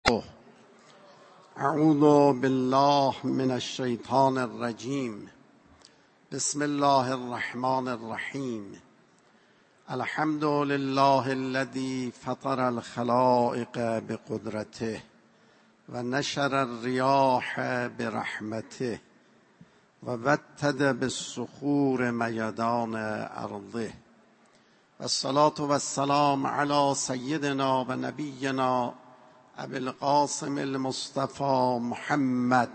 اعوذ بالله من الشیطان الرجیم. بسم الله الرحمن الرحیم. الحمد لله الذي فطر الخلائق بقدرته و نشر الریاح برحمته و وتد بالصخور میدان ارضه و الصلاة و السلام علی سیدنا و نبینا ابی القاسم المصطفى محمد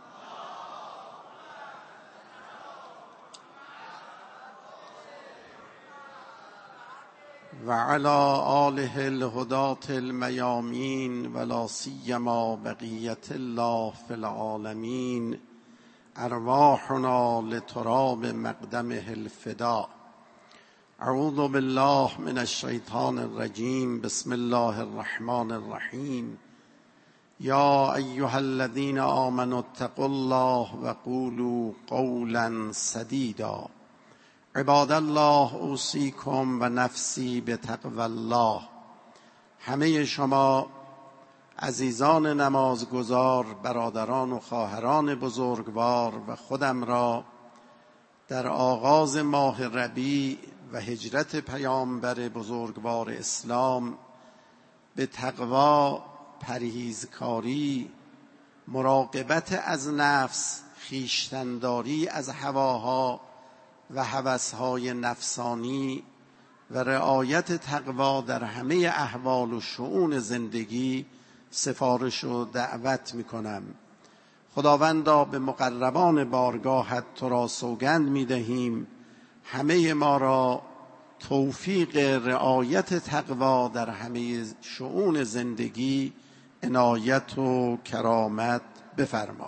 و علی آله الهداة المیامین و لا سیما بقیة الله فی العالمین. ارواحنا لتراب مقدمه الفداء. اعوذ بالله من الشیطان الرجیم. بسم الله الرحمن الرحیم. یا ایها الذین آمنوا اتقوا الله و قولوا قولا سدیدا. عباد الله اوصیکم و نفسی بتقوی الله. همه شما عزیزان نمازگزار، برادران و خواهران بزرگوار و خودم را در آغاز ماه ربیع و هجرت پیامبر بزرگوار اسلام به تقوا، پرهیزکاری، مراقبت از نفس، خویشتن‌داری از هواها و هوس‌های نفسانی و رعایت تقوا در همه احوال و شؤون زندگی سفارش و دعوت می‌کنم. خداوندا به مقربان بارگاهت تو را سوگند می‌دهیم همه ما را توفیق رعایت تقوا در همه شؤون زندگی عنایت و کرامت بفرما.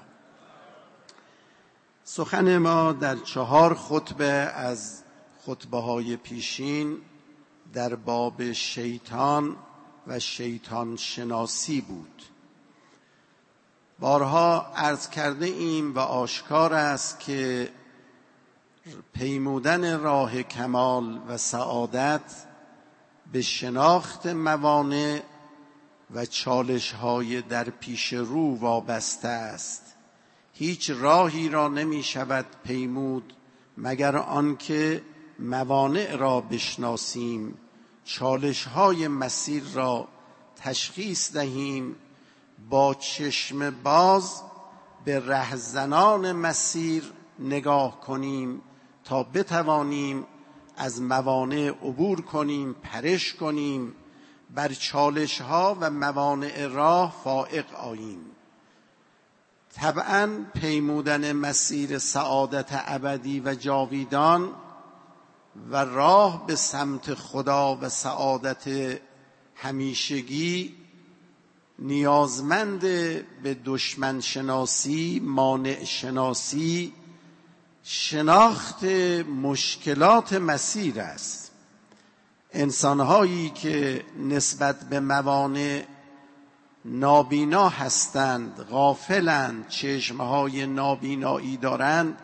سخن ما در 4 خطبه از خطبه‌های پیشین در باب شیطان و شیطان شناسی بود. بارها عرض کرده ایم و آشکار است که پیمودن راه کمال و سعادت به شناخت موانع و چالش‌های در پیش رو وابسته است. هیچ راهی را نمی شود پیمود مگر آنکه موانع را بشناسیم، چالش‌های مسیر را تشخیص دهیم، با چشم باز به رهزنان مسیر نگاه کنیم تا بتوانیم از موانع عبور کنیم، پرش کنیم، بر چالش‌ها و موانع راه فائق آییم. طبعاً پیمودن مسیر سعادت ابدی و جاویدان و راه به سمت خدا و سعادت همیشگی نیازمند به دشمن شناسی، مانع شناسی، شناخت مشکلات مسیر است. انسان‌هایی که نسبت به موانع نابینا هستند، غافلند، چشمهای نابینایی دارند،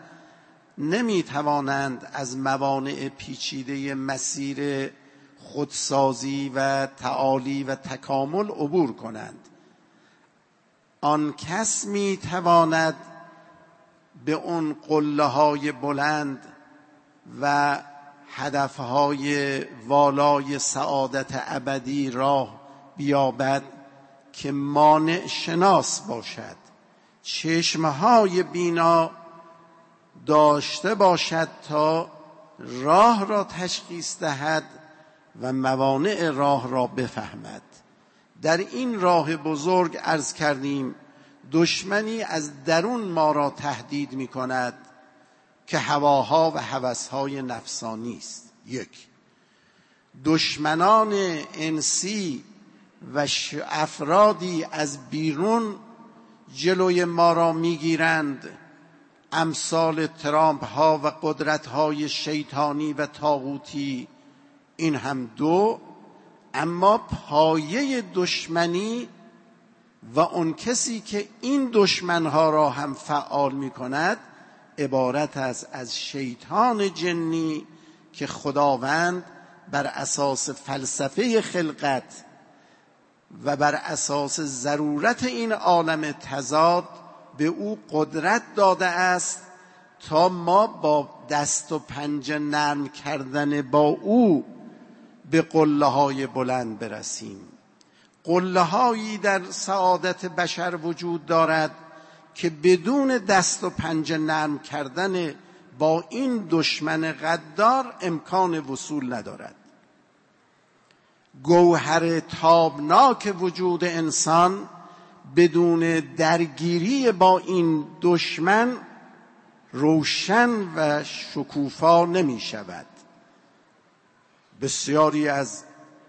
نمی‌توانند از موانع پیچیده مسیر خودسازی و تعالی و تکامل عبور کنند. آن کس می‌تواند به اون قله‌های بلند و هدفهای والای سعادت ابدی راه بیابد که مانع شناس باشد، چشمهای بینا داشته باشد تا راه را تشخیص دهد و موانع راه را بفهمد. در این راه بزرگ عرض کردیم دشمنی از درون ما را تهدید می کند که هواها و هوسهای نفسانی است. 1. دشمنان انسی و افرادی از بیرون جلوی ما را می گیرند، امثال ترامپ ها و قدرت های شیطانی و طاغوتی. این هم 2. اما پایه دشمنی و اون کسی که این دشمنها را هم فعال می کند عبارت است از شیطان جنی که خداوند بر اساس فلسفه خلقت و بر اساس ضرورت این عالم تضاد به او قدرت داده است تا ما با دست و پنجه نرم کردن با او به قله‌های بلند برسیم. قله‌هایی در سعادت بشر وجود دارد که بدون دست و پنجه نرم کردن با این دشمن غدار امکان وصول ندارد. گوهر تابناک وجود انسان بدون درگیری با این دشمن روشن و شکوفا نمی شود. بسیاری از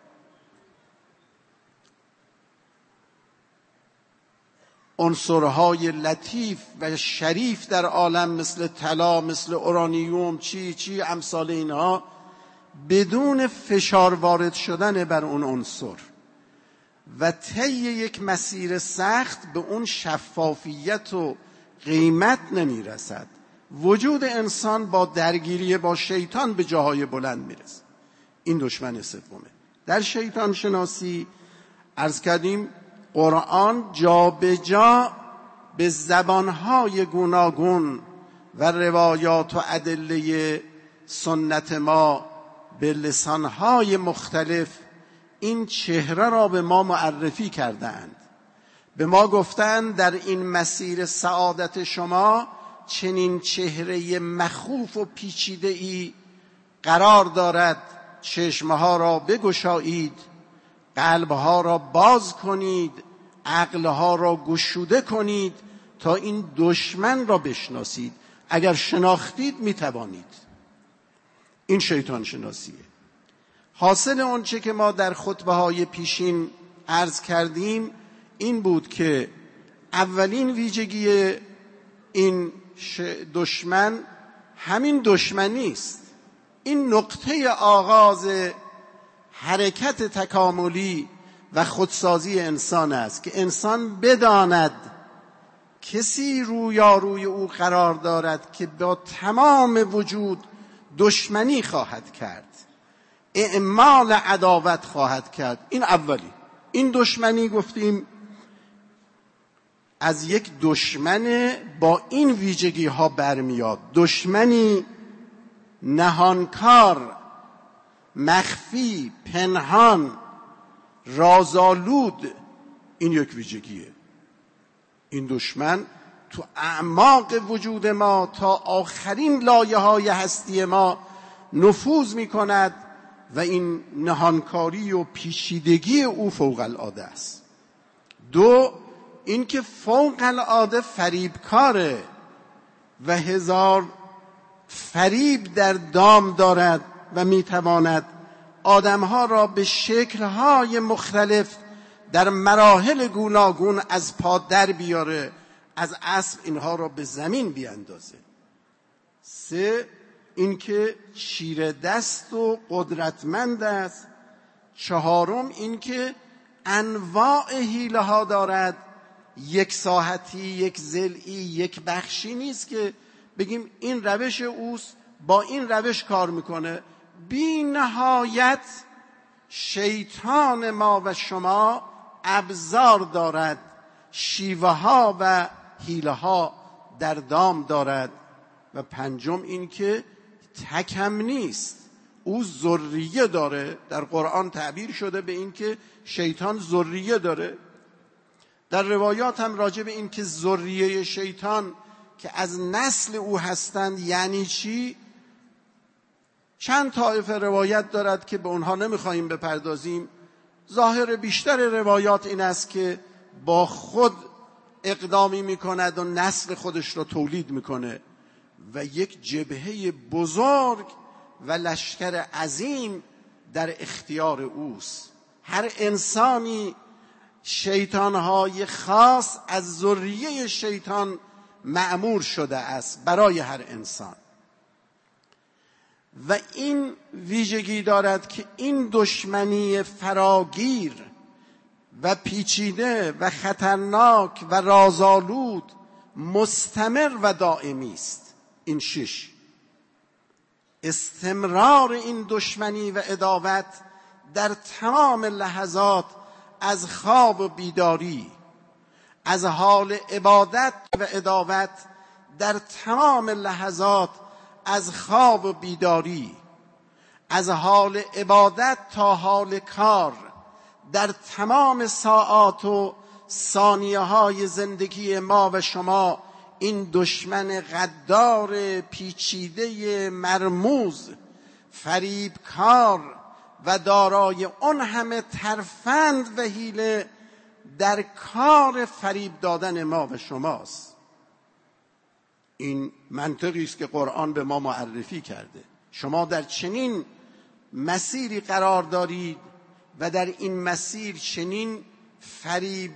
عنصرهای لطیف و شریف در عالم مثل طلا، مثل اورانیوم، چی امثال اینها بدون فشار وارد شدن بر اون عنصر و طی یک مسیر سخت به اون شفافیت و قیمت نمی رسد. وجود انسان با درگیری با شیطان به جاهای بلند می رسد. این دشمن سومه. در شیطان شناسی عرض کردیم قرآن جا به جا به زبانهای گوناگون و روایات و ادله سنت ما به لسانهای مختلف این چهره را به ما معرفی کردند. به ما گفتند در این مسیر سعادت شما چنین چهره مخوف و پیچیده‌ای قرار دارد. چشمها را بگشایید، قلبها را باز کنید، عقلها را گشوده کنید تا این دشمن را بشناسید. اگر شناختید میتوانید. این شیطان شناسیه. حاصل اونچه که ما در خطبه‌های پیشین عرض کردیم این بود که اولین ویژگی این دشمن همین دشمنی است. این نقطه آغاز حرکت تکاملی و خودسازی انسان است که انسان بداند کسی رویاروی او قرار دارد که با تمام وجود دشمنی خواهد کرد، اعمال عداوت خواهد کرد. این اولی. این دشمنی گفتیم از یک دشمن با این ویژگی ها برمیاد. دشمنی نهانکار، مخفی، پنهان، رازآلود. این یک ویژگیه. این دشمن تو اعماق وجود ما تا آخرین لایه‌های هستی ما نفوذ می‌کند و این نهانکاری و پیچیدگی او فوق العاده است. دو، این که فوق العاده فریبکاره و هزار فریب در دام دارد و میتواند آدمها را به شکل‌های مختلف در مراحل گوناگون از پا در بیاره، از اسب اینها را به زمین بیاندازه. سه، اینکه چیره دست و قدرتمند است. چهارم، اینکه انواع حیله ها دارد. یک ساحتی، یک ضلعی، یک بخشی نیست که بگیم این روش اوست با این روش کار میکنه. بی نهایت شیطان ما و شما ابزار دارد، شیوه ها و حیله ها در دام دارد. و پنجم این که تکم نیست، او ذریه داره. در قرآن تعبیر شده به این که شیطان ذریه داره. در روایات هم راجع به این که ذریه شیطان که از نسل او هستند یعنی چی، چند طایفه روایت دارد که به اونها نمیخواهیم بپردازیم. ظاهر بیشتر روایات این است که با خود اقدامی میکند و نسل خودش را تولید میکنه و یک جبهه بزرگ و لشکر عظیم در اختیار اوست. هر انسانی شیطانهای خاص از ذریه شیطان مأمور شده است برای هر انسان. و این ویژگی دارد که این دشمنی فراگیر و پیچیده و خطرناک و رازآلود مستمر و دائمی است. این شش، استمرار این دشمنی و عداوت در تمام لحظات از خواب و بیداری، از حال عبادت و عداوت در تمام لحظات، از خواب و بیداری، از حال عبادت تا حال کار، در تمام ساعات و ثانیه های زندگی ما و شما این دشمن غدار پیچیده مرموز، فریبکار و دارای اون همه ترفند و حیله در کار فریب دادن ما و شماست. این منطقی است که قرآن به ما معرفی کرده. شما در چنین مسیری قرار دارید و در این مسیر چنین فریب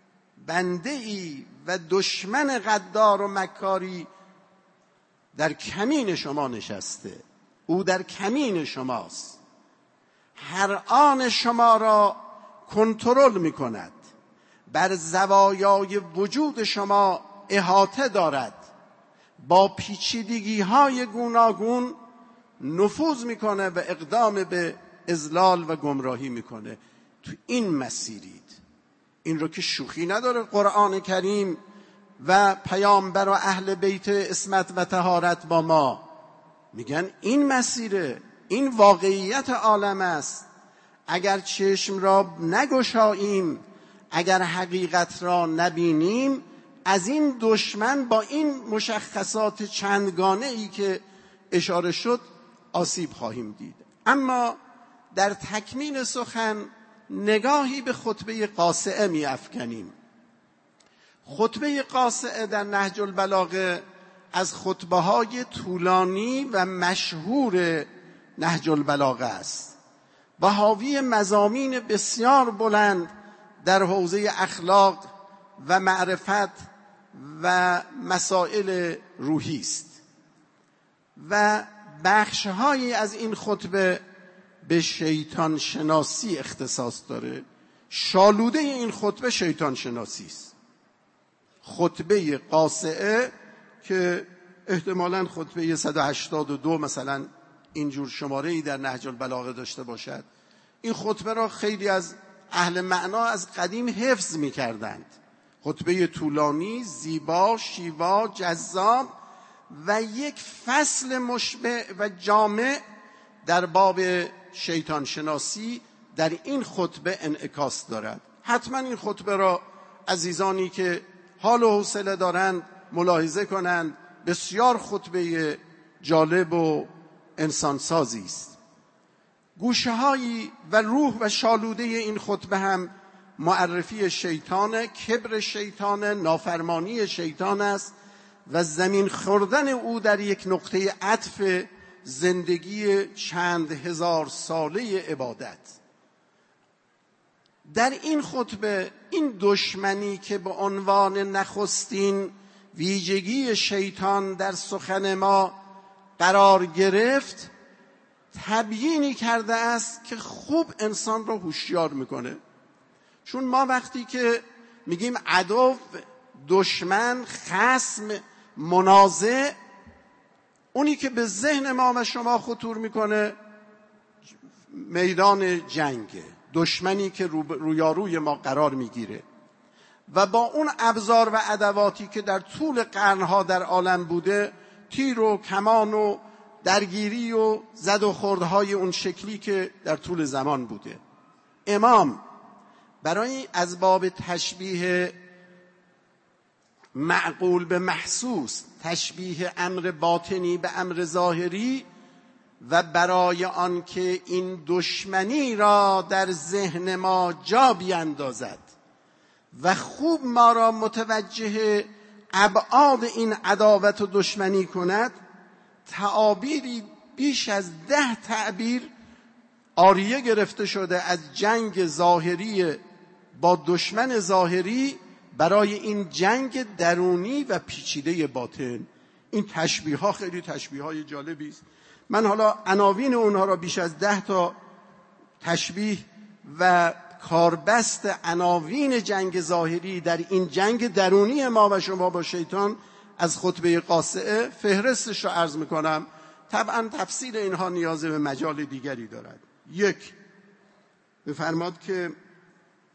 بنده‌ای و دشمن غدار و مکاری در کمین شما نشسته. او در کمین شماست، هر آن شما را کنترل می کند، بر زوایای وجود شما احاطه دارد، با پیچیدگی های گوناگون نفوذ میکنه و اقدام به اضلال و گمراهی میکنه. تو این مسیرید. این رو که شوخی نداره قرآن کریم و پیامبر و اهل بیت عصمت و طهارت با ما میگن این مسیره، این واقعیت عالم است. اگر چشم را نگشاییم، اگر حقیقت را نبینیم، از این دشمن با این مشخصات چندگانه ای که اشاره شد آسیب خواهیم دید. اما در تکمیل سخن نگاهی به خطبه قاصعه می افکنیم. خطبه قاصعه در نهج البلاغه از خطبه های طولانی و مشهور نهج البلاغه است و حاوی مضامین بسیار بلند در حوزه اخلاق و معرفت و مسائل روحی است و بخش‌هایی از این خطبه به شیطان شناسی اختصاص داره. شالوده این خطبه شیطان شناسی است. خطبه قاصعه که احتمالاً خطبه 182 مثلا اینجور شماره‌ای در نهج البلاغه داشته باشد، این خطبه را خیلی از اهل معنا از قدیم حفظ می‌کردند. خطبه طولانی، زیبا، شیوا، جذاب و یک فصل مشبع و جامع در باب شیطان شناسی در این خطبه انعکاس دارد. حتما این خطبه را عزیزانی که حال و حوصله دارند ملاحظه کنند. بسیار خطبه جالب و انسانسازی است. گوشه‌هایی و روح و شالوده این خطبه هم معرفی شیطان، کبر شیطان، نافرمانی شیطان است و زمین خوردن او در یک نقطه عطف زندگی چند هزار ساله عبادت. در این خطبه این دشمنی که به عنوان نخستین ویژگی شیطان در سخن ما قرار گرفت تبیینی کرده است که خوب انسان را هوشیار میکنه. چون ما وقتی که میگیم عدو، دشمن، خصم، منازع، اونی که به ذهن ما و شما خطور میکنه میدان جنگه، دشمنی که رویاروی ما قرار میگیره و با اون ابزار و ادواتی که در طول قرنها در عالم بوده، تیر و کمان و درگیری و زد و خوردهای اون شکلی که در طول زمان بوده. امام برای از باب تشبیه معقول به محسوس، تشبیه امر باطنی به امر ظاهری و برای آن که این دشمنی را در ذهن ما جا بیندازد و خوب ما را متوجه ابعاد این عداوت و دشمنی کند، تعابیری بیش از 10 تعبیر آریه گرفته شده از جنگ ظاهری با دشمن ظاهری برای این جنگ درونی و پیچیده باطن. این تشبیه ها خیلی تشبیه های جالبی است. من حالا عناوین اونها را بیش از 10 تا تشبیه و کاربست عناوین جنگ ظاهری در این جنگ درونی ما و شما با شیطان از خطبه قاصعه فهرستش را عرض میکنم. طبعا تفصیل اینها نیاز به مجال دیگری دارد. یک، بفرماد که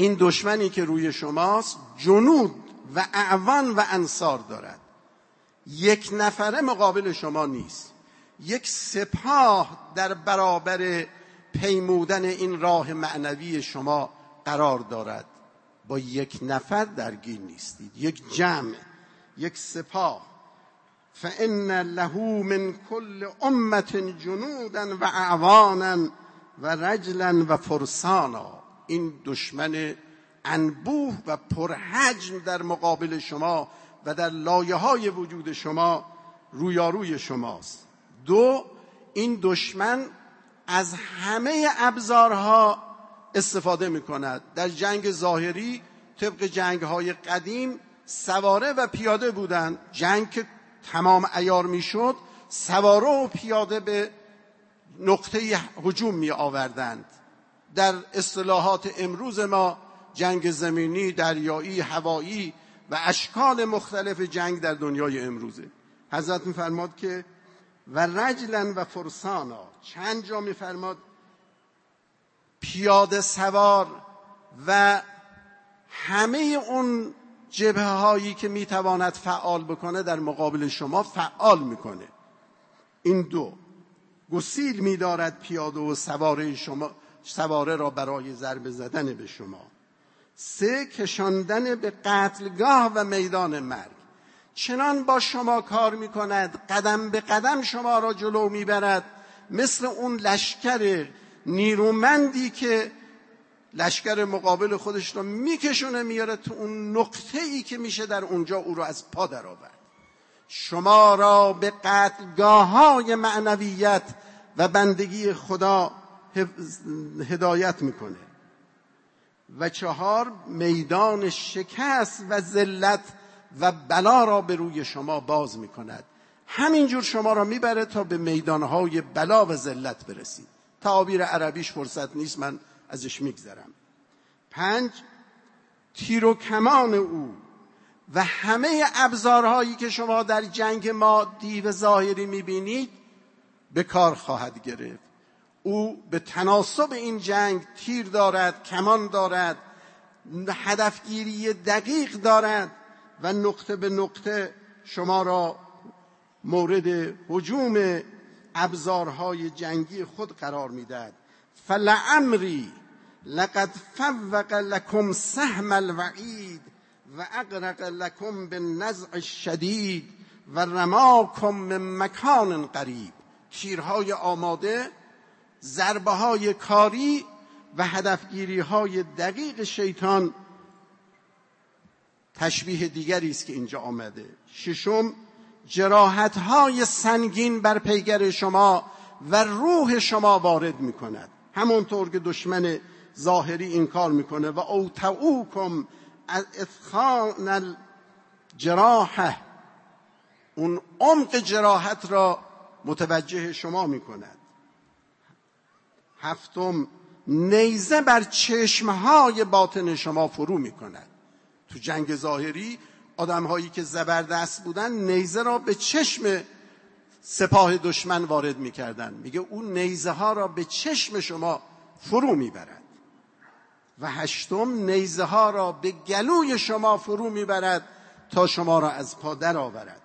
این دشمنی که روی شماست جنود و اعوان و انصار دارد. یک نفره مقابل شما نیست. یک سپاه در برابر پیمودن این راه معنوی شما قرار دارد. با یک نفر درگیر نیستید، یک جمع، یک سپاه. فإن له من كل امة جنودا و اعوانا و رجلا و فرسانا. این دشمن انبوه و پرحجم در مقابل شما و در لایه‌های وجود شما رویاروی شماست. دو، این دشمن از همه ابزارها استفاده می‌کند. در جنگ ظاهری طبق جنگ‌های قدیم سواره و پیاده بودند. جنگ که تمام عیار میشد، سواره و پیاده به نقطه هجوم می آوردند. در اصطلاحات امروز ما جنگ زمینی، دریایی، هوایی و اشکال مختلف جنگ در دنیای امروزه. حضرت می‌فرماد که و رجلا و فرسانا، چند جا می‌فرماد پیاده سوار و همه اون جبهه هایی که میتواند فعال بکنه در مقابل شما فعال میکنه. این دو، گسیل میدارد پیاده و سواره را برای ضربه زدن به شما. سه، کشاندن به قتلگاه و میدان مرگ. چنان با شما کار میکند، قدم به قدم شما را جلو میبرد، مثل اون لشکر نیرومندی که لشکر مقابل خودش رو میکشونه میاره تو اون نقطه‌ای که میشه در اونجا او رو از پا در آورد. شما را به قتلگاه‌های معنویت و بندگی خدا هدایت میکنه. و چهار، میدان شکست و ذلت و بلا را به روی شما باز میکند. همینجور شما را میبره تا به میدانهای بلا و ذلت برسید. تعابیر عربیش فرصت نیست، من ازش میگذرم. 5، تیر و کمان او و همه ابزارهایی که شما در جنگ مادی و ظاهری میبینید به کار خواهد گرفت. او به تناسب این جنگ تیر دارد، کمان دارد، هدفگیری دقیق دارد و نقطه به نقطه شما را مورد هجوم ابزارهای جنگی خود قرار میدهد. فلعمری لقد فوق لكم سهم الوعید و اغرق لكم بالنزع الشدید و رماکم من مکان قریب. تیرهای آماده، ضربه های کاری و هدفگیری های دقیق شیطان تشبیه دیگری است که اینجا آمده. 6، جراحت های سنگین بر پیگر شما و روح شما وارد می کند. همونطور که دشمن ظاهری این کار میکنه. و اوتعوکم از ادخان الجراحه، اون عمق جراحت را متوجه شما میکند. 7، نیزه بر چشمهای باطن شما فرو میکند. تو جنگ ظاهری آدمهایی که زبردست بودن نیزه را به چشم سپاه دشمن وارد میکردن. میگه اون نیزه ها را به چشم شما فرو میبرد. و 8، نیزه ها را به گلوی شما فرو میبرد تا شما را از پا در آورد.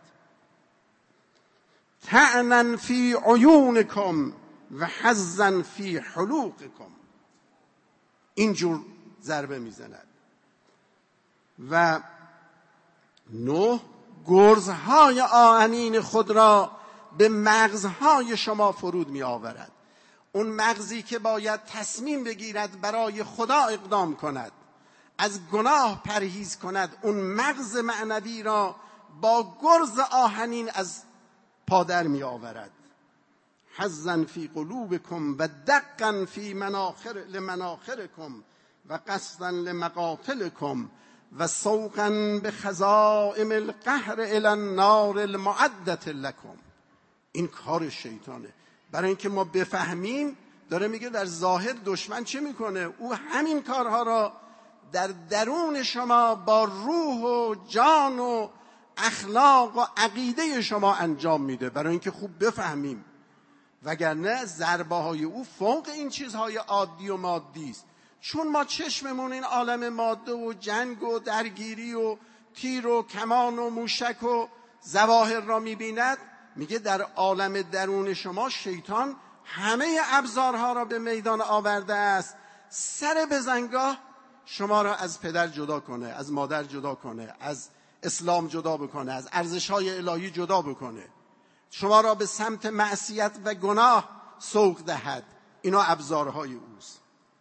طعنا فی عیونکم و حظا فی حلوقکم. اینجور ضربه میزند. و 9، گرزهای آهنین خود را به مغزهای شما فرود می آورد. اون مغزی که باید تصمیم بگیرد برای خدا اقدام کند، از گناه پرهیز کند، اون مغز معنوی را با گرز آهنین از پادر می آورد. حظا فی قلوبکم و دقا فی لمناخرکم و قصدا لمقاتلکم و سوقا به خزائم القهر الی النار المعدة لکم. این کار شیطانه. برای اینکه ما بفهمیم، داره میگه در ظاهر دشمن چه میکنه. او همین کارها را در درون شما با روح و جان و اخلاق و عقیده شما انجام میده، برای اینکه خوب بفهمیم. وگرنه ضربه های او فوق این چیزهای عادی و مادی است. چون ما چشممون این عالم ماده و جنگ و درگیری و تیر و کمان و موشک و ظواهر را می‌بیند، میگه در عالم درون شما شیطان همه ابزارها را به میدان آورده است. سر بزنگاه شما را از پدر جدا کنه، از مادر جدا کنه، از اسلام جدا بکنه، از ارزش‌های الهی جدا بکنه، شما را به سمت معصیت و گناه سوق دهد. اینا ابزارهای اوست.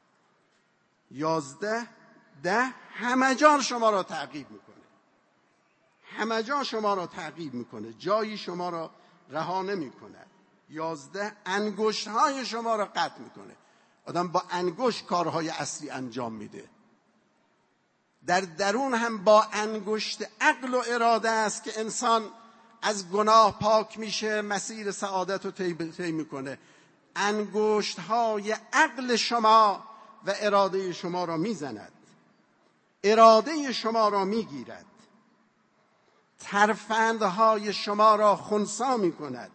11 همه جا شما را تعقیب میکنه، همه جا شما را تعقیب میکنه، جایی شما را رها نمیکنه. 11 انگشت‌های شما را قطع میکنه. آدم با انگشت کارهای اصلی انجام میده. در درون هم با انگشت عقل و اراده است که انسان از گناه پاک میشه، مسیر سعادت رو طی میکنه. انگشت‌های عقل شما و اراده شما را میزند، اراده شما را میگیرد، ترفندهای شما را خنثی میکند،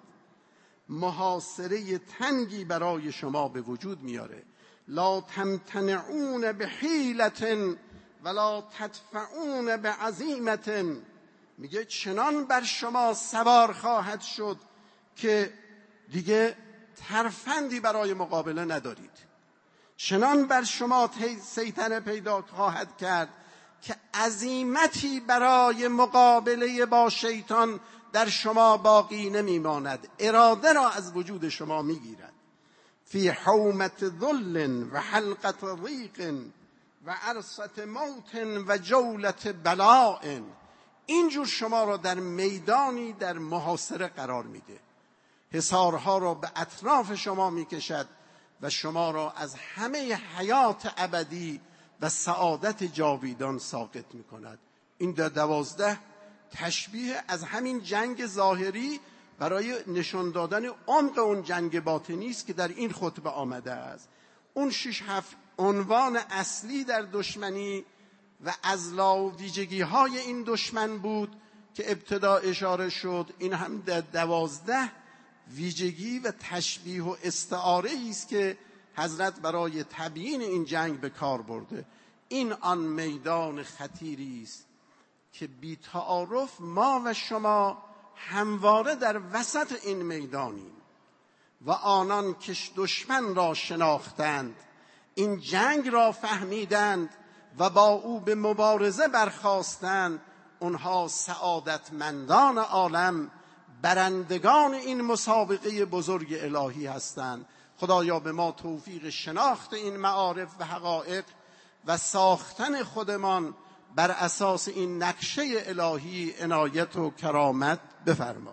محاصره تنگی برای شما به وجود میاره. لا تمتنعون بحیلة ولا تدفعون بعزیمة. میگه چنان بر شما سوار خواهد شد که دیگه ترفندی برای مقابله ندارید. چنان بر شما سیطره پیدا خواهد کرد که عزیمتی برای مقابله با شیطان در شما باقی نمیماند. اراده را از وجود شما میگیرد. فی حومة ذل و حلقة ضیق و عرصة موت و جولة بلاء. اینجور شما را در میدانی در محاصره قرار میده، حصارها را به اطراف شما میکشد و شما را از همه حیات ابدی و سعادت جاویدان ساقط میکند. این 12 تشبیه از همین جنگ ظاهری برای نشان دادن عمق اون جنگ باطنی است که در این خطبه آمده است. اون 6-7 عنوان اصلی در دشمنی و اضلاع و ویژگی‌های این دشمن بود که ابتدا اشاره شد. این هم در 12 ویژگی و تشبیه و استعاره است که حضرت برای تبیین این جنگ به کار برده. این آن میدان خطیری است که بی تعارف ما و شما همواره در وسط این میدانیم و آنان که دشمن را شناختند، این جنگ را فهمیدند و با او به مبارزه برخاستند، اونها سعادتمندان عالم، برندگان این مسابقه بزرگ الهی هستند. خدایا به ما توفیق شناخت این معارف و حقایق و ساختن خودمان بر اساس این نقشه الهی عنایت و کرامت بفرما.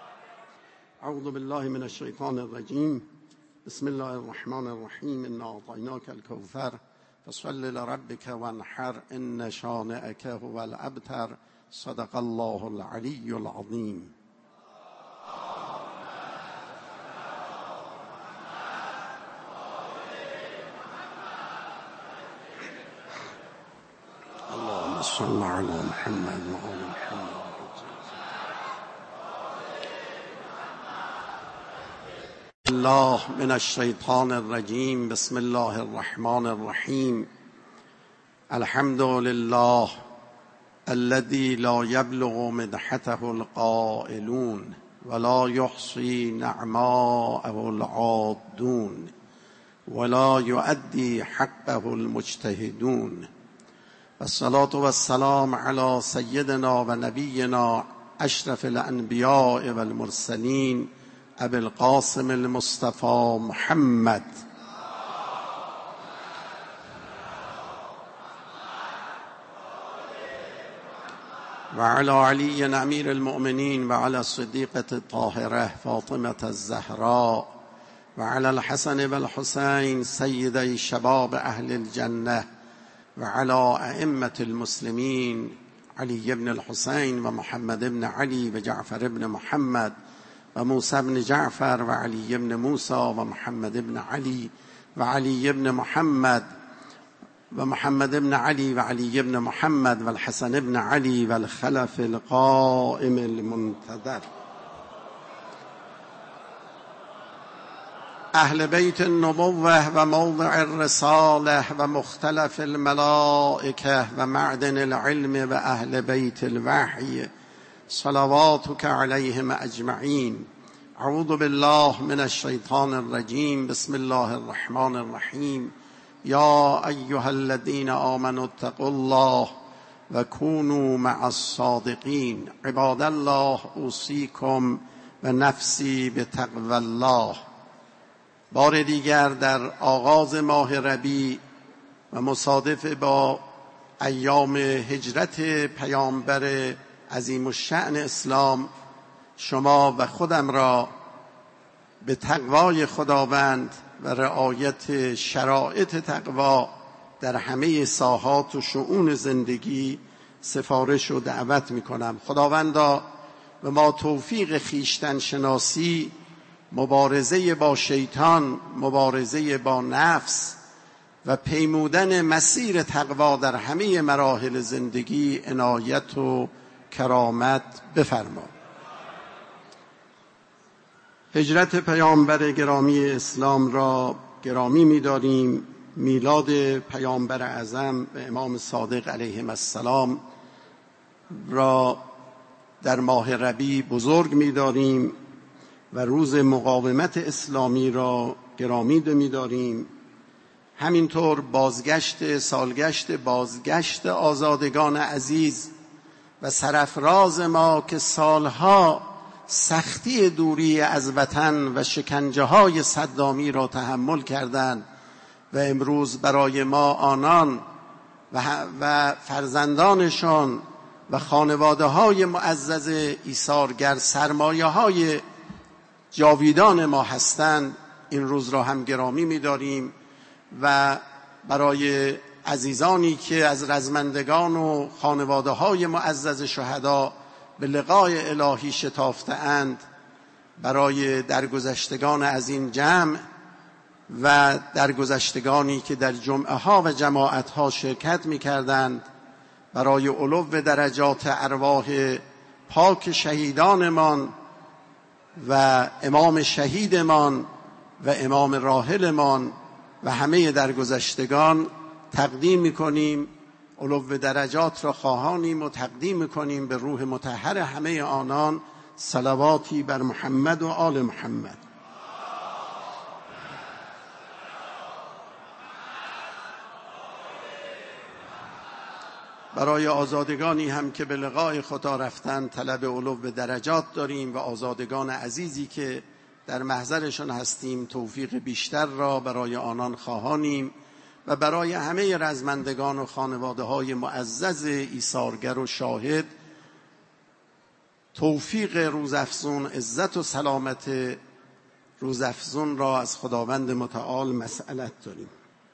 اعوذ بالله من الشیطان الرجیم. بسم الله الرحمن الرحیم. انا اعطیناک الکوثر فصل لربک وانحر ان شانئک هو الابتر. صدق الله العلی العظیم. اللهم صل علی محمد و آل محمد. الله من الشیطان الرجیم. بسم الله الرحمن الرحیم. الحمد لله الذي لا يبلغ مدحته القائلون ولا يحصي نعماءه العادون ولا يؤدي حقه المجتهدون. والصلاة والسلام على سيدنا و نبينا اشرف الانبیاء والمرسلین ابي القاسم المصطفى محمد وعلى علي امير المؤمنين وعلى الصديقة الطاهرة فاطمة الزهراء وعلى الحسن والحسين سيدي شباب اهل الجنة وعلى ائمة المسلمين علي بن الحسين ومحمد بن علي وجعفر بن محمد وموسى بن جعفر وعلي بن موسى ومحمد بن علي وعلي بن محمد ومحمد بن علي وعلي بن محمد والحسن بن علي والخلف القائم المنتظر. اهل بیت النبوة و موضع الرسالة و مختلف الملائکه و معدن العلم و اهل بیت الوحی صلواتك علیهم اجمعین. اعوذ بالله من الشیطان الرجیم. بسم الله الرحمن الرحیم. یا ایها الذین آمنوا اتقوا الله و کونوا مع الصادقین. عباد الله اوصیکم و نفسی بتقوی الله. بار دیگر در آغاز ماه ربیع و مصادف با ایام هجرت پیامبر عظیم الشأن اسلام شما و خودم را به تقوای خداوند و رعایت شرایط تقوا در همه ساحات و شؤون زندگی سفارش و دعوت می کنم. خداوندا به ما توفیق خویشتن شناسی، مبارزه با شیطان، مبارزه با نفس و پیمودن مسیر تقوا در همه مراحل زندگی عنایت و کرامت بفرما. هجرت پیامبر گرامی اسلام را گرامی می‌داریم. میلاد پیامبر اعظم و امام صادق علیهم السلام را در ماه ربیع بزرگ می‌داریم و روز مقاومت اسلامی را گرامی می‌داریم. همینطور سالگشت بازگشت آزادگان عزیز و سرافراز ما که سالها سختی دوری از وطن و شکنجه‌های صدامی را تحمل کردند و امروز برای ما آنان و فرزندانشان و خانواده‌های معزز ایثارگر سرمایه‌های جاویدان ما هستند، این روز را هم گرامی می‌داریم و برای عزیزانی که از رزمندگان و خانواده‌های معزز شهدا به لقای الهی شتافته‌اند، برای درگذشتگان از این جمع و درگذشتگانی که در جمعه‌ها و جماعت‌ها شرکت می‌کردند، برای علو درجات ارواح پاک شهیدانمان و امام شهیدمان و امام راحلمان و همه درگذشتگان تقدیم می‌کنیم. علو درجات را خواهانیم و تقدیم می‌کنیم به روح مطهر همه آنان صلواتی بر محمد و آل محمد. برای آزادگانی هم که به لقای خدا رفتن طلب علو درجات داریم و آزادگان عزیزی که در محضرشان هستیم توفیق بیشتر را برای آنان خواهانیم و برای همه رزمندگان و خانواده‌های معزز ایثارگر و شاهد توفیق روزافزون، عزت و سلامت روزافزون را از خداوند متعال مسئلت داریم.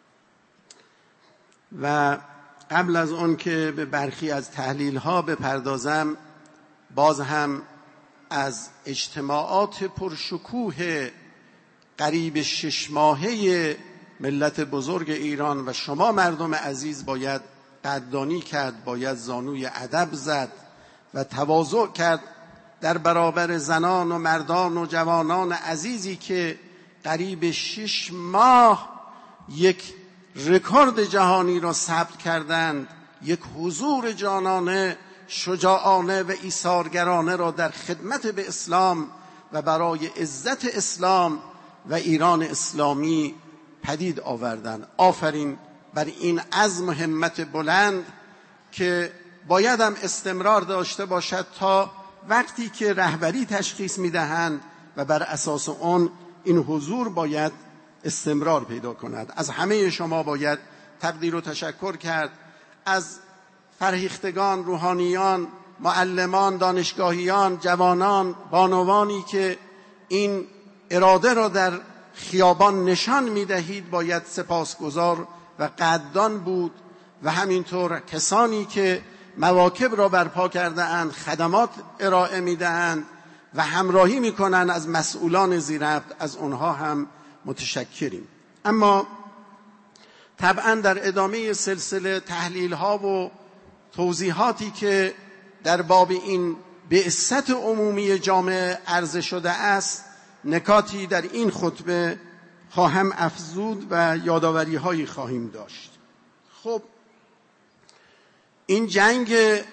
و قبل از آن که به برخی از تحلیل‌ها بپردازم، باز هم از اجتماعات پرشکوه قریب 6 ماهه ملت بزرگ ایران و شما مردم عزیز باید قدردانی کرد، باید زانوی ادب زد و تواضع کرد در برابر زنان و مردان و جوانان عزیزی که قریب 6 ماه یک رکورد جهانی را ثبت کردند، یک حضور جانانه، شجاعانه و ایثارگرانه را در خدمت به اسلام و برای عزت اسلام و ایران اسلامی پدید آوردند. آفرین بر این عزم و همت بلند که باید هم استمرار داشته باشد تا وقتی که رهبری تشخیص میدهند و بر اساس آن این حضور باید استمرار پیدا کند. از همه شما باید تقدیر و تشکر کرد، از فرهیختگان، روحانیان، معلمان، دانشگاهیان، جوانان، بانوانی که این اراده را در خیابان نشان می‌دهید باید سپاسگزار و قدردان بود و همینطور کسانی که مواکب را برپا کرده اند، خدمات ارائه می‌دهند و همراهی می‌کنند از مسئولان زیربط، از آنها هم متشکریم. اما طبعا در ادامه سلسله تحلیل‌ها و توضیحاتی که در باب این بعثت عمومی جامعه عرضه شده است، نکاتی در این خطبه خواهم افزود و یادآوری هایی خواهیم داشت. خب این جنگ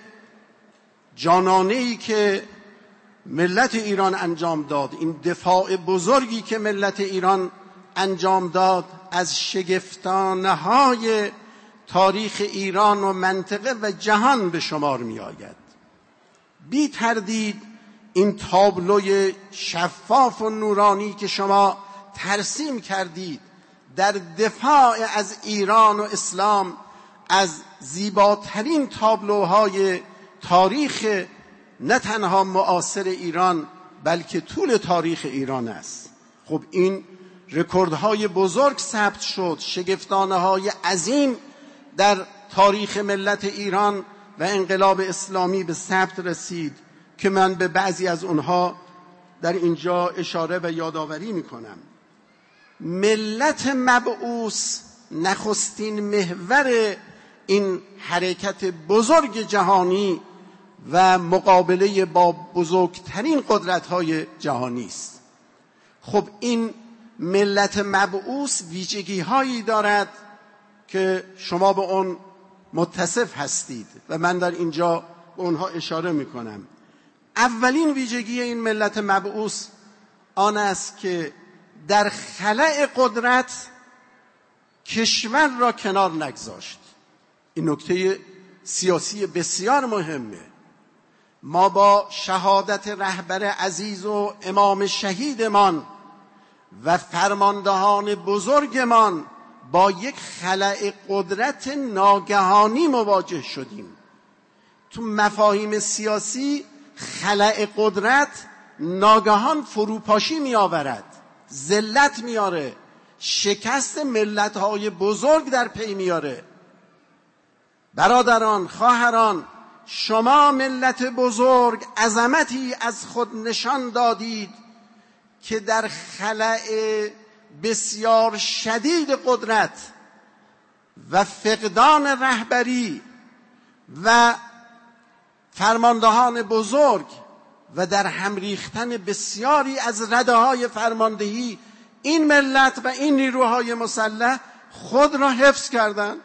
جانانه‌ای که ملت ایران انجام داد، این دفاع بزرگی که ملت ایران انجام داد، از شگفتانه‌های تاریخ ایران و منطقه و جهان به شمار می آید. بی تردید این تابلوی شفاف و نورانی که شما ترسیم کردید در دفاع از ایران و اسلام از زیباترین تابلوهای تاریخ نه تنها معاصر ایران بلکه طول تاریخ ایران است. خب این رکوردهای بزرگ ثبت شد، شگفتانه‌های عظیم در تاریخ ملت ایران و انقلاب اسلامی به ثبت رسید که من به بعضی از اونها در اینجا اشاره و یادآوری میکنم. ملت مبعوث نخستین محور این حرکت بزرگ جهانی و مقابله با بزرگترین قدرت‌های جهانی است. خب این ملت مبعوث ویژگی‌هایی دارد که شما به اون متصف هستید و من در اینجا به اونها اشاره میکنم. اولین ویژگی این ملت مبعوث آن است که در خلأ قدرت کشور را کنار نگذاشت. این نکته سیاسی بسیار مهمه. ما با شهادت رهبر عزیز و امام شهیدمان و فرماندهان بزرگمان با یک خلأ قدرت ناگهانی مواجه شدیم. تو مفاهیم سیاسی خلأ قدرت ناگهان فروپاشی می آورد، ذلت میاره، شکست ملت‌های بزرگ در پی میاره. برادران، خواهران، شما ملت بزرگ عظمتی از خود نشان دادید که در خلأ بسیار شدید قدرت و فقدان رهبری و فرماندهان بزرگ و در هم ریختن بسیاری از رده‌های فرماندهی این ملت و این نیروهای مسلح خود را حفظ کردند.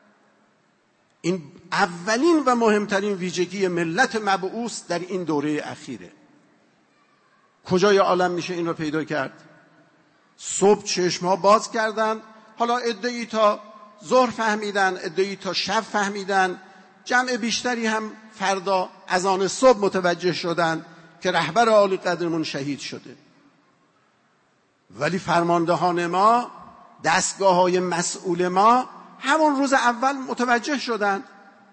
این اولین و مهمترین ویژگی ملت مبعوث در این دوره اخیره. کجای عالم میشه این را پیدا کرد؟ صبح چشم‌ها باز کردن، حالا عده‌ای تا ظهر فهمیدن، عده‌ای تا شب فهمیدن، جمع بیشتری هم فردا از آن صبح متوجه شدن که رهبر عالی قدرمون شهید شده. ولی فرماندهان ما، دستگاه‌های مسئول ما همون روز اول متوجه شدند،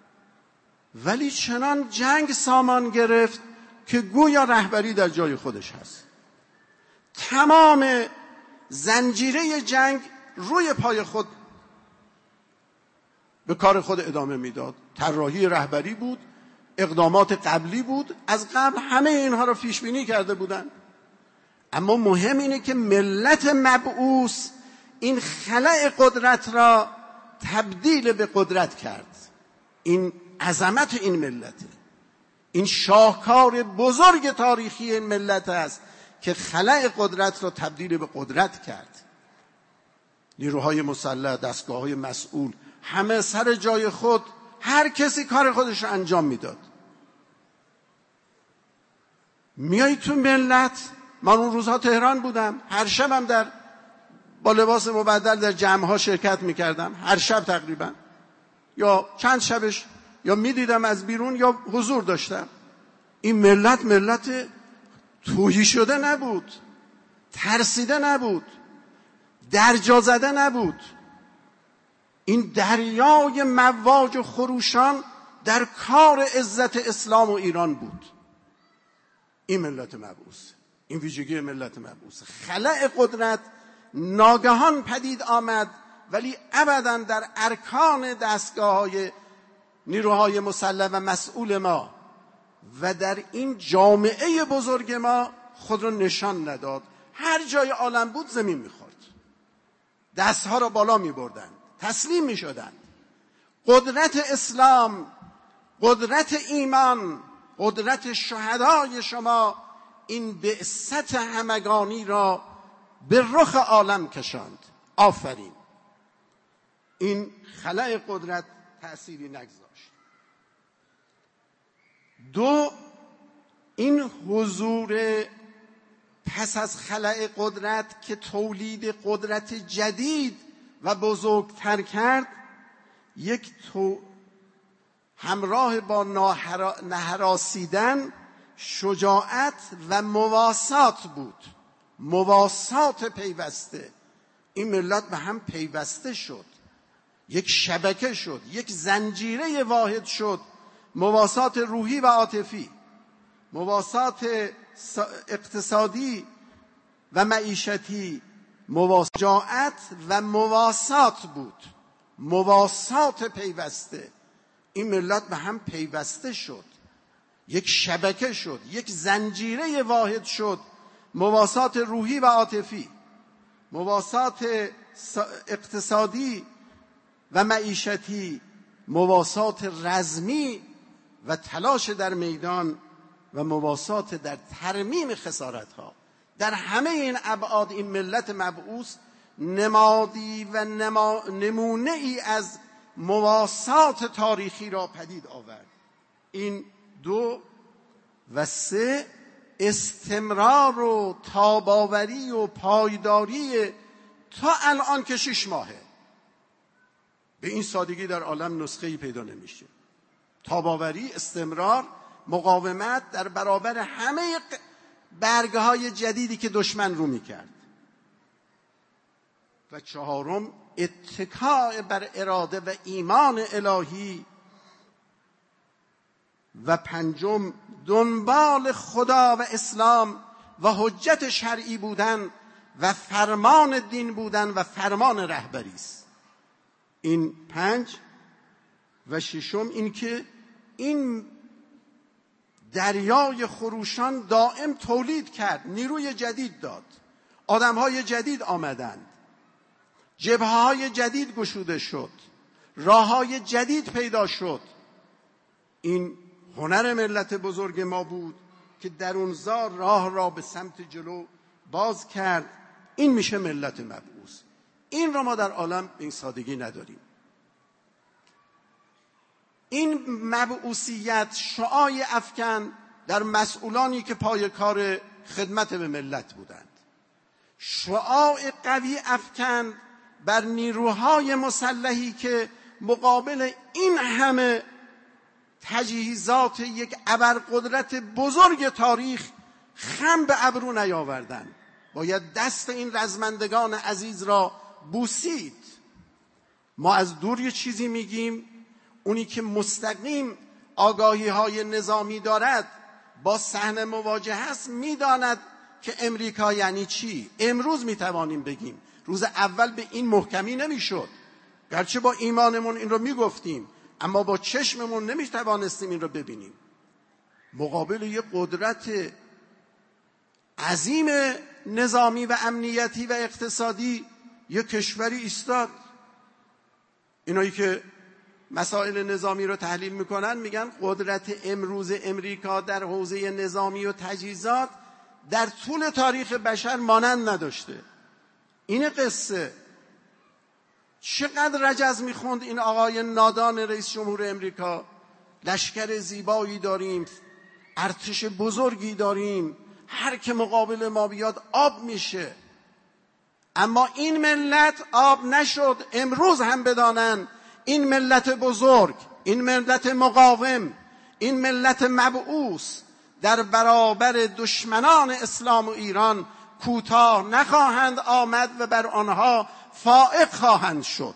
ولی چنان جنگ سامان گرفت که گویا رهبری در جای خودش هست. تمام زنجیره جنگ روی پای خود به کار خود ادامه میداد. طراحی رهبری بود، اقدامات قبلی بود، از قبل همه اینها را پیش بینی کرده بودند. اما مهم اینه که ملت مبعوث این خلأ قدرت را تبدیل به قدرت کرد. این عظمت این ملته، این شاهکار بزرگ تاریخی این ملت است که خلأ قدرت را تبدیل به قدرت کرد. نیروهای مسلح، دستگاه‌های مسئول، همه سر جای خود، هر کسی کار خودش را انجام میداد. میای تو ملت، من اون روزها تهران بودم، هر شبم با لباس مبدل در جمع‌ها شرکت میکردم، هر شب تقریبا، یا چند شبش یا میدیدم از بیرون یا حضور داشتم. این ملت توهی شده نبود، ترسیده نبود، درجا زده نبود. این دریای مواج و خروشان در کار عزت اسلام و ایران بود. این ملت مبعوث، این ویژگی ملت مبعوث. خلأ قدرت ناگهان پدید آمد، ولی ابداً در ارکان دستگاه‌های نیروهای مسلح و مسئول ما و در این جامعه بزرگ ما خود را نشان نداد. هر جای عالم بود زمین می‌خورد، دستها را بالا می‌بردند، تسلیم می‌شدند. قدرت اسلام، قدرت ایمان، قدرت شهدای شما این بعثت همگانی را به رخ عالم کشاند. آفرین. این خلأ قدرت تأثیری نگذاشت. دو، این حضور پس از خلأ قدرت که تولید قدرت جدید و بزرگتر کرد، یک همراه با نهراسیدن شجاعت و مواسات بود. مواسات پیوسته. این ملت به هم پیوسته شد، یک شبکه شد، یک زنجیره واحد شد. مواسات روحی و عاطفی، مواسات اقتصادی و معیشتی، شجاعت و مواسات بود. مواسات پیوسته. این ملت به هم پیوسته شد، یک شبکه شد، یک زنجیره واحد شد. مواسات روحی و عاطفی، مواسات اقتصادی و معیشتی، مواسات رزمی و تلاش در میدان و مواسات در ترمیم خسارت‌ها. در همه این ابعاد این ملت مبعوث نمادی و نمونه ای از مواسات تاریخی را پدید آورد. این دو. و سه، استمرار و تاباوری و پایداری تا الان که 6 ماهه. به این سادگی در عالم نسخه‌ای پیدا نمیشه. تاباوری، استمرار، مقاومت در برابر همه برگه‌های جدیدی که دشمن رو میکرد. و چهارم، اتکاء بر اراده و ایمان الهی. و پنجم، دنبال خدا و اسلام و حجت شرعی بودن و فرمان دین بودن و فرمان رهبری است. این 5. و ششم، این که این دریای خروشان دائم تولید کرد، نیروی جدید داد، آدم‌های جدید آمدند، جبهه‌های جدید گشوده شد، راه‌های جدید پیدا شد. این هنر ملت بزرگ ما بود که درونزا راه را به سمت جلو باز کرد. این میشه ملت مبعوث. این را ما در عالم به این سادگی نداریم. این مبعوثیت شعاع افکن در مسئولانی که پای کار خدمت به ملت بودند. شعاع قوی افکن بر نیروهای مسلحی که مقابل این همه تجهیزات یک ابرقدرت بزرگ تاریخ خم به ابرو نیاوردند. باید دست این رزمندگان عزیز را بوسید. ما از دور یه چیزی میگیم، اونی که مستقیم آگاهی های نظامی دارد، با صحنه مواجه است، میداند که امریکا یعنی چی. امروز میتوانیم بگیم، روز اول به این محکمی نمیشد. گرچه با ایمانمون این رو میگفتیم، اما با چشممون نمیتوانستیم این رو ببینیم. مقابل یک قدرت عظیم نظامی و امنیتی و اقتصادی یک کشوری ایستاد. اینایی که مسائل نظامی رو تحلیل میکنن میگن قدرت امروز امریکا در حوزه نظامی و تجهیزات در طول تاریخ بشر مانند نداشته. این قصه چقدر رجز میخوند این آقای نادان رئیس جمهور امریکا. لشکر زیبایی داریم، ارتش بزرگی داریم، هر که مقابل ما بیاد آب میشه. اما این ملت آب نشد. امروز هم بدانن این ملت بزرگ، این ملت مقاوم، این ملت مبعوث در برابر دشمنان اسلام و ایران کوتاه نخواهند آمد و بر آنها فائق خواهند شد.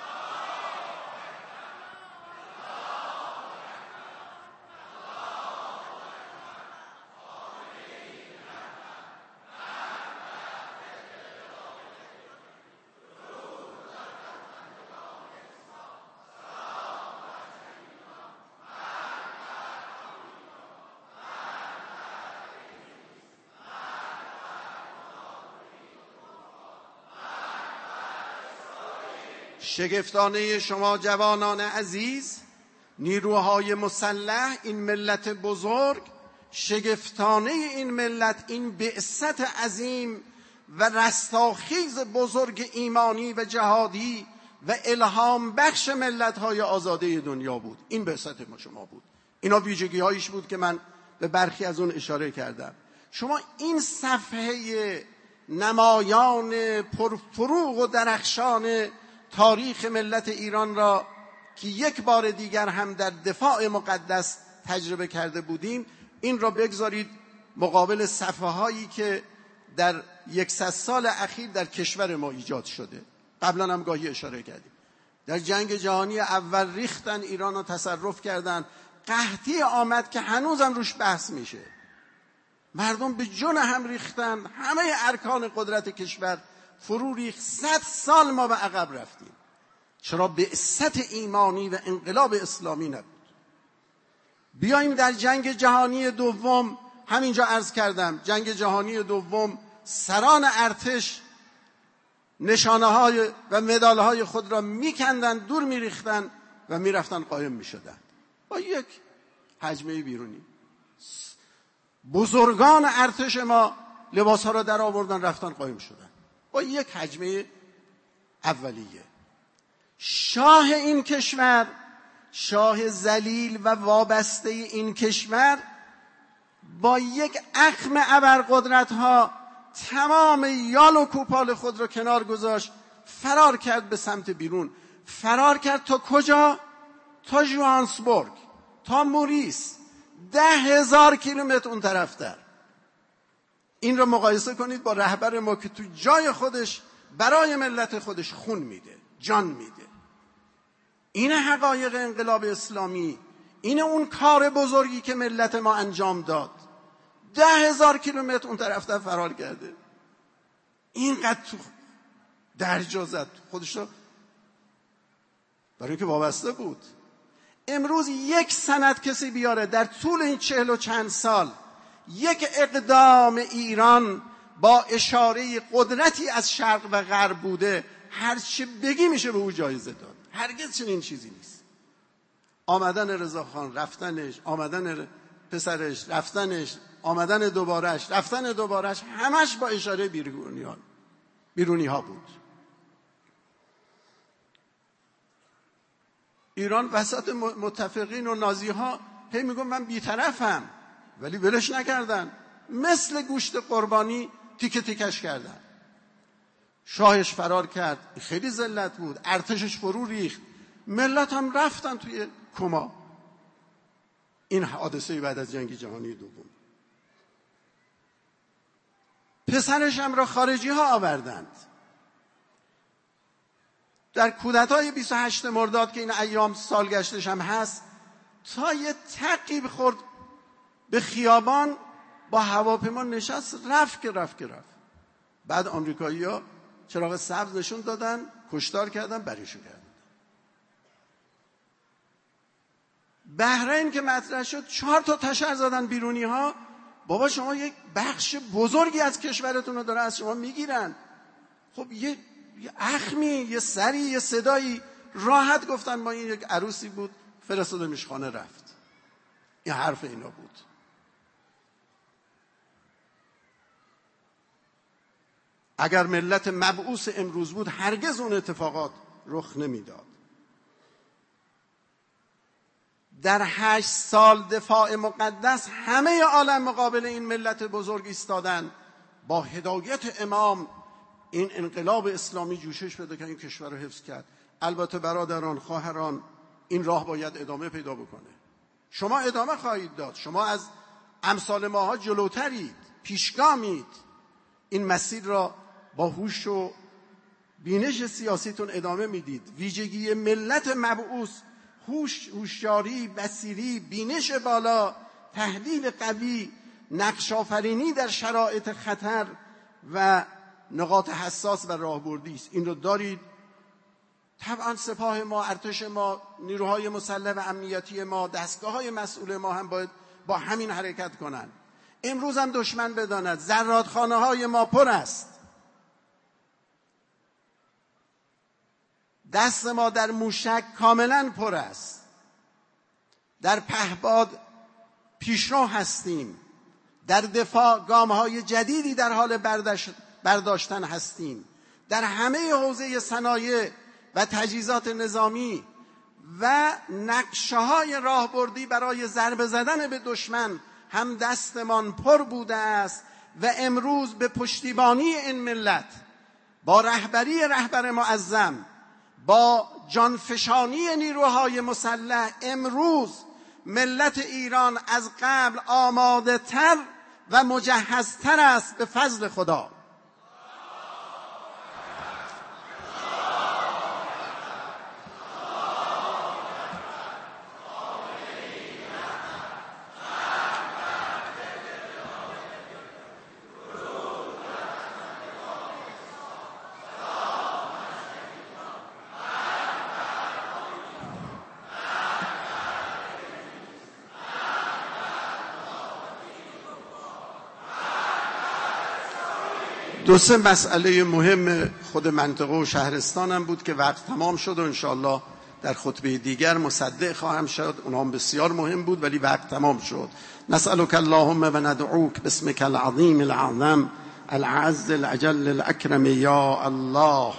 شگفتانه شما جوانان عزیز، نیروهای مسلح، این ملت بزرگ، شگفتانه این ملت، این بعثت عظیم و رستاخیز بزرگ ایمانی و جهادی و الهام بخش ملت‌های آزاده دنیا بود. این بعثت ما شما بود. اینا ویژگی‌هایش بود که من به برخی از اون اشاره کردم. شما این صفحه نمایان پرفروغ و درخشان تاریخ ملت ایران را که یک بار دیگر هم در دفاع مقدس تجربه کرده بودیم، این را بگذارید مقابل صفحه هایی که در 100 سال اخیر در کشور ما ایجاد شده. قبلا هم گاهی اشاره کردیم. در جنگ جهانی اول ریختن ایران رو تصرف کردن، قحطی آمد که هنوزم روش بحث میشه، مردم به جون هم ریختن، همه ارکان قدرت کشور فرو ریخت. 100 سال ما به عقب رفتیم. چرا بعثت ایمانی و انقلاب اسلامی نبود؟ بیاییم در جنگ جهانی دوم، همینجا عرض کردم جنگ جهانی دوم سران ارتش نشانه های و مدال های خود را میکندن، دور میریختن و میرفتن قایم میشدن با یک حجمه بیرونی. بزرگان ارتش ما لباس ها را در آوردن رفتن قایم شدن با یک حجمه اولیه. شاه این کشور، شاه ذلیل و وابسته این کشور، با یک اخم ابرقدرت ها تمام یال و کوپال خود را کنار گذاشت، فرار کرد به سمت بیرون. فرار کرد تا کجا؟ تا ژوهانسبورگ، تا موریس، 10,000 کیلومتر اون طرفتر. این را مقایسه کنید با رهبر ما که تو جای خودش برای ملت خودش خون میده، جان میده. این حقایق انقلاب اسلامی، این اون کار بزرگی که ملت ما انجام داد. 10,000 کیلومتر اون طرفتر فرار کرده، اینقدر تو درجا زد خودش رو، برای اینکه وابسته بود. امروز یک سند کسی بیاره در طول این 40 و چند سال یک اقدام ایران با اشاره قدرتی از شرق و غرب بوده، هر چی بگی میشه به او جایزه داد. هرگز چنین چیزی نیست. آمدن رضاخان، رفتنش، آمدن پسرش، رفتنش، آمدن دوبارش، رفتن دوبارش، همش با اشاره بیرونی ها بود. ایران وسط متفقین و نازی ها هی میگم من بی‌طرفم، ولی ولش نکردن، مثل گوشت قربانی تیکه تیکش کردن. شاهش فرار کرد، خیلی ذلت بود، ارتشش فرو ریخت، ملت هم رفتن توی کما. این حادثه بعد از جنگ جهانی دوم. پسرش هم را خارجی ها آوردند. در کودتای 28 مرداد که این ایام سالگشتش هم هست، تا یه تعقیب خورد به خیابان، با هواپیما نشست، رفت. بعد آمریکایی‌ها چراغ سبز نشون دادن، کشتار کردن، بریشو کردن. بحرین که مطرح شد 4 تا تشر زدن بیرونی ها، بابا شما یک بخش بزرگی از کشورتون رو داره از شما میگیرن. خب یه اخمی، یه سری، یه صدایی، راحت گفتن ما این یک عروسی بود فرستادمش خانه رفت. این حرف اینا بود. اگر ملت مبعوث امروز بود هرگز اون اتفاقات رخ نمیداد. در 8 سال دفاع مقدس همه عالم مقابل این ملت بزرگ ایستادن. با هدایت امام این انقلاب اسلامی جوشش پیدا کرد، این کشور رو حفظ کرد. البته برادران، خواهران، این راه باید ادامه پیدا بکنه. شما ادامه خواهید داد. شما از امثال ماها جلوترید، پیشگامید. این مسیر را با هوش و بینش سیاسیتون ادامه میدید. ویژگی ملت مبعوث هوشیاری، بصیری، بینش بالا، تحلیل قوی، نقش‌آفرینی در شرایط خطر و نقاط حساس و راهبردی است. این رو دارید. طبعا سپاه ما، ارتش ما، نیروهای مسلح و امنیتی ما، دستگاه‌های مسئول ما هم باید با همین حرکت کنند. امروز هم دشمن بداند زرادخانه‌های ما پر است. دست ما در موشک کاملا پر است. در پهپاد پیشرو هستیم. در دفاع گام‌های جدیدی در حال برداشتن هستیم. در همه حوزه صنایع و تجهیزات نظامی و نقشه‌های راهبردی برای ضربه زدن به دشمن هم دستمان پر بوده است و امروز به پشتیبانی این ملت با رهبری رهبر معظم، با جانفشانی نیروهای مسلح، امروز ملت ایران از قبل آماده تر و مجهزتر است به فضل خدا. دو سه مسئله مهم خود منطقه و شهرستانم بود که وقت تمام شد و انشاءالله در خطبه دیگر مصدق خواهم شد. اونها هم بسیار مهم بود ولی وقت تمام شد. نسألك اللهم و ندعوک باسمك العظیم العظم العز العجل الاکرم یا الله.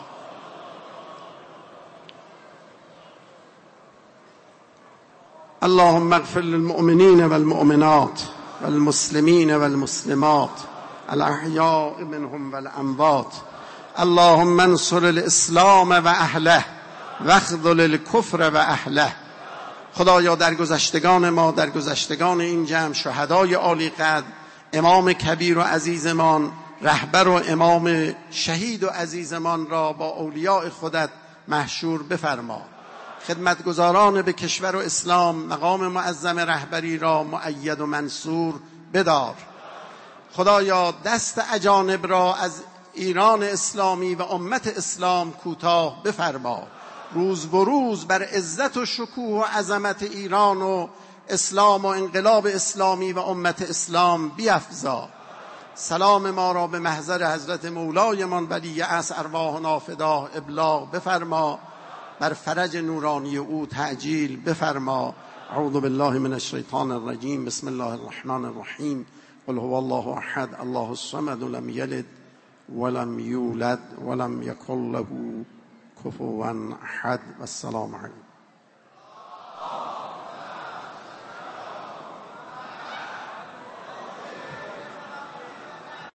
اللهم اغفر للمؤمنین والمؤمنات والمسلمین والمسلمات الاحیاء منهم والاموات. اللهم انصر الاسلام و اهله واخذل الکفر و اهله. خدایا در گذشتگان ما، در گذشتگان این جمع، شهدای عالی قدر، امام کبیر و عزیزمان، رهبر و امام شهید و عزیزمان را با اولیاء خودت محشور بفرما. خدمتگزاران به کشور و اسلام، مقام معظم رهبری را مؤید و منصور بدار. خدایا دست اجانب را از ایران اسلامی و امت اسلام کوتاه بفرما. روز به روز بر عزت و شکوه و عظمت ایران و اسلام و انقلاب اسلامی و امت اسلام بیفزا. سلام ما را به محضر حضرت مولایمان ولی عصر ارواحنا فداه ابلاغ بفرما. بر فرج نورانی او تعجیل بفرما. اعوذ بالله من الشیطان الرجیم. بسم الله الرحمن الرحیم. قل هو الله احد الله الصمد لم یلد ولم یولد ولم یکن له کفوا احد. والسلام علیکم.